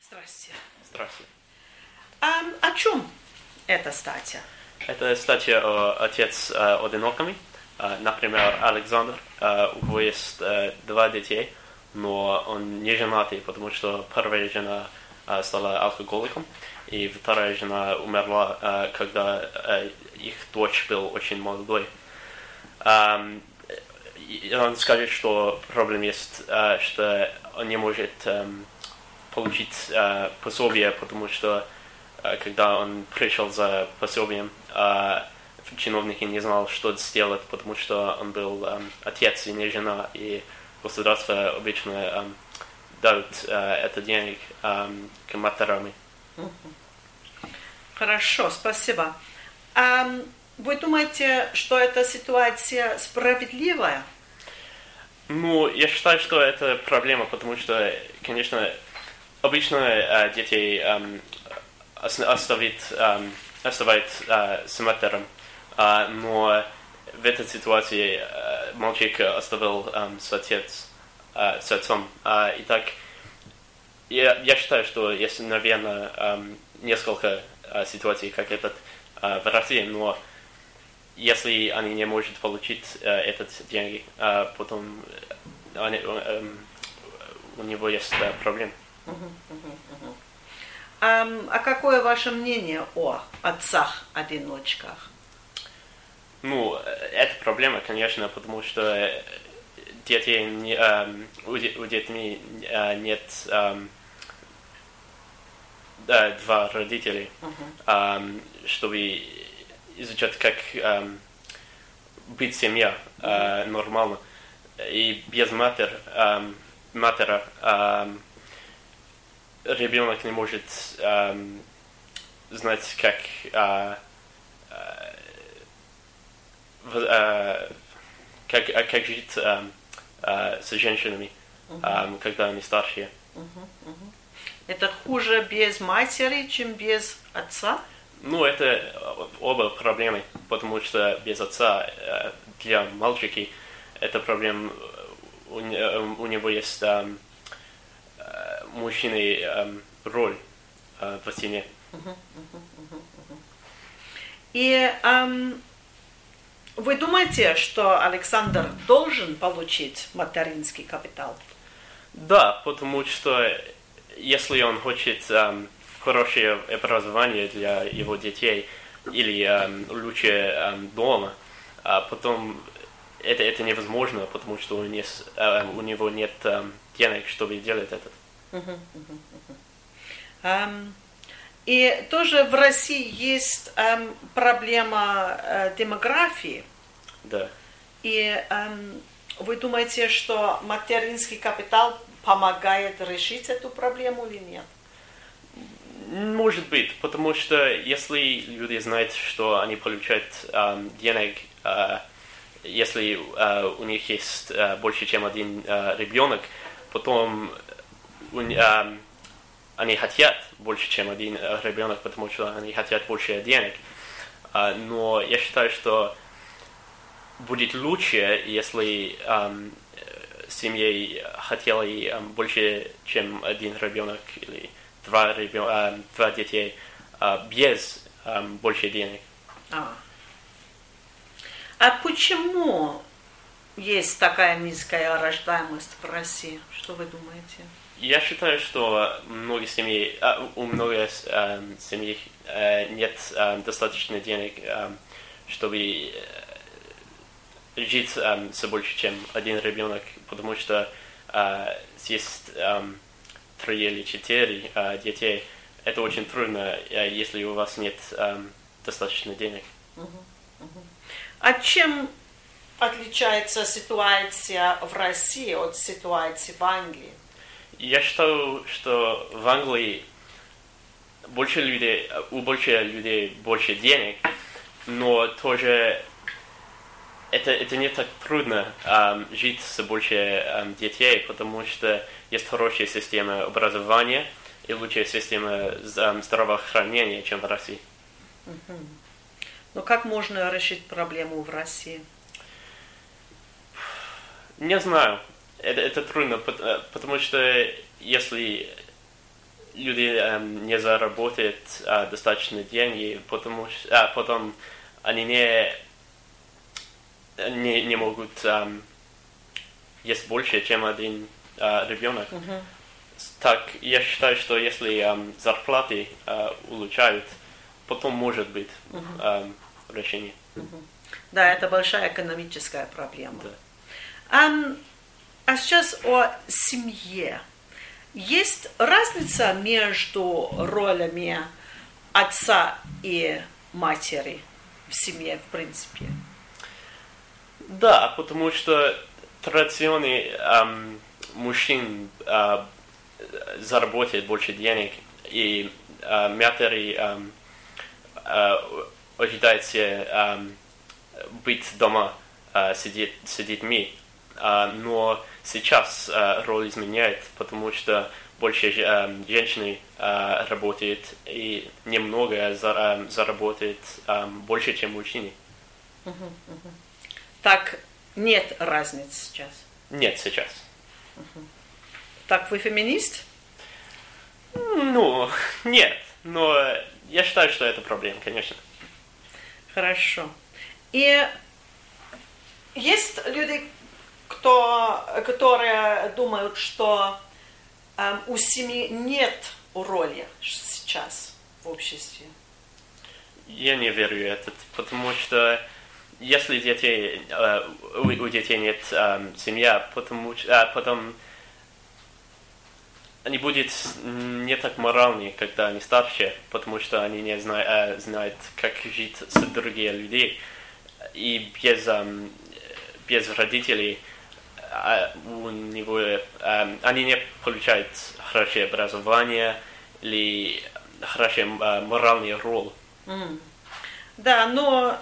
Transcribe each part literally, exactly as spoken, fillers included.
Здрасте. Здравствуйте. А, о чем эта статья? Это статья о отец э, одинокими. Э, например, Александр, э, у него есть э, два детей, но он не женатый, потому что первая жена э, стала алкоголиком, и вторая жена умерла, э, когда э, их дочь был очень молодой. Э, и он скажет, что проблема есть, э, что он не может э, получить э, пособие, потому что когда он пришел за пособием, чиновники не знал, что сделать, потому что он был отец и не жена, и государство обычно дают это денег к матерям. Хорошо, спасибо. А вы думаете, что эта ситуация справедливая? Ну, я считаю, что это проблема, потому что, конечно, обычно детей оставит, э, оставит э, с матером, э, но в этой ситуации э, мальчик оставил э, с, отец, э, с отцом. Э, и так, я, я считаю, что есть, наверное, э, несколько э, ситуаций, как этот э, в России, но если они не могут получить э, этот деньги, э, потом они, э, у него есть э, проблемы. А, а какое ваше мнение о отцах-одиночках? Ну, это проблема, конечно, потому что детей не, э, у, у детей э, нет э, да, два родителя, uh-huh. э, чтобы изучать, как э, быть семья э, нормально. И без матери, э, матери э, ребенок не может э, знать, как, э, э, как, как жить э, э, с женщинами, uh-huh. э, когда они старшие. Uh-huh, uh-huh. Это хуже без матери, чем без отца? Ну, это оба проблемы, потому что без отца э, для мальчика это проблема, у, у него есть э, мужчины э, роль э, в семье. Uh-huh, uh-huh, uh-huh. И эм, вы думаете, что Александр должен получить материнский капитал? Да, потому что если он хочет эм, хорошее образование для его детей или эм, лучше эм, дома, а потом это, это невозможно, потому что у, не, э, у него нет эм, денег, чтобы делать это. Uh-huh, uh-huh, uh-huh. Um, и тоже в России есть um, проблема uh, демографии. Да. И um, вы думаете, что материнский капитал помогает решить эту проблему или нет? Может быть, потому что если люди знают, что они получают um, денег, uh, если uh, у них есть uh, больше, чем один uh, ребенок, потом uh, они хотят больше, чем один ребенок, потому что они хотят больше денег. Uh, но я считаю, что будет лучше, если um, семьей хотели um, больше, чем один ребенок или два, ребен... uh, два детей uh, без um, больше денег. А. а почему есть такая низкая рождаемость в России? Что вы думаете? Я считаю, что многие семьи, uh, у многих uh, семей uh, нет uh, достаточно денег, uh, чтобы uh, жить um, с больше, чем один ребенок, потому что uh, есть um, три или четыре uh, детей. Это очень трудно, uh, если у вас нет um, достаточно денег. Uh-huh, uh-huh. А чем отличается ситуация в России от ситуации в Англии? Я считаю, что в Англии больше людей, у больше людей больше денег, но тоже это, это не так трудно um, жить с больше um, детей, потому что есть хорошая система образования и лучшая система um, здравоохранения, чем в России. Uh-huh. Но как можно решить проблему в России? Не знаю. Это, это трудно, потому что если люди эм, не заработают э, достаточно денег, потому что а, потом они не, не, не могут эм, есть больше, чем один э, ребенок. Uh-huh. Так, я считаю, что если эм, зарплаты э, улучшают, потом может быть uh-huh. эм, решение. Uh-huh. Да, это большая экономическая проблема. Да. Um, а сейчас о семье. Есть разница между ролями отца и матери в семье, в принципе? Да, потому что традиционно эм, мужчин э, заработает больше денег, и э, матери э, э, ожидается э, быть дома э, сидеть, с детьми. Uh, но сейчас uh, роль изменяет, потому что больше uh, женщины uh, работают и немного за, uh, заработают uh, больше, чем мужчины. Uh-huh, uh-huh. Так нет разницы сейчас? Нет, сейчас. Uh-huh. Так вы феминист? Ну, нет. Но я считаю, что это проблема, конечно. Хорошо. И есть люди, Кто, которые думают, что э, у семьи нет роли сейчас в обществе? Я не верю в это, потому что если детей, э, у, у детей нет э, семья, потому, э, потом они будут не так моральны, когда они старше, потому что они не зна, э, знают, как жить с другими людьми. И без, э, без родителей у него, э, они не получают хорошее образование или хорошая э, моральная роль. Mm. Да, но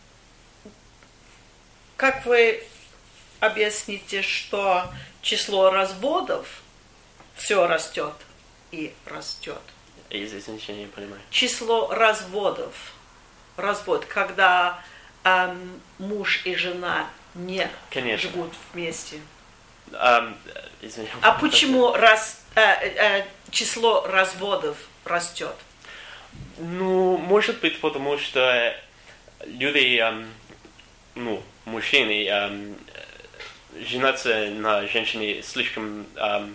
как вы объясните, что число разводов все растет и растет? Извините, я не понимаю. Число разводов, развод, когда эм, муж и жена не Конечно. живут вместе. Um, извините. А почему раз, э, э, число разводов растет? Ну, может быть, потому что люди, um, ну, мужчины, um, женятся на женщине слишком um,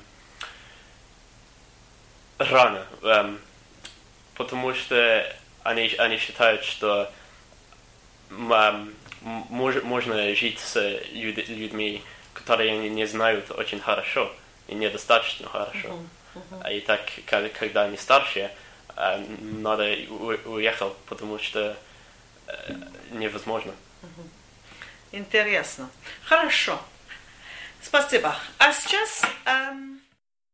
рано, um, потому что они, они считают, что um, Мож, можно жить с люд, людьми, которые не, не знают очень хорошо и недостаточно хорошо. Uh-huh, uh-huh. И так, когда они старше, надо уехать, потому что невозможно. Uh-huh. Интересно. Хорошо. Спасибо. А сейчас... Эм...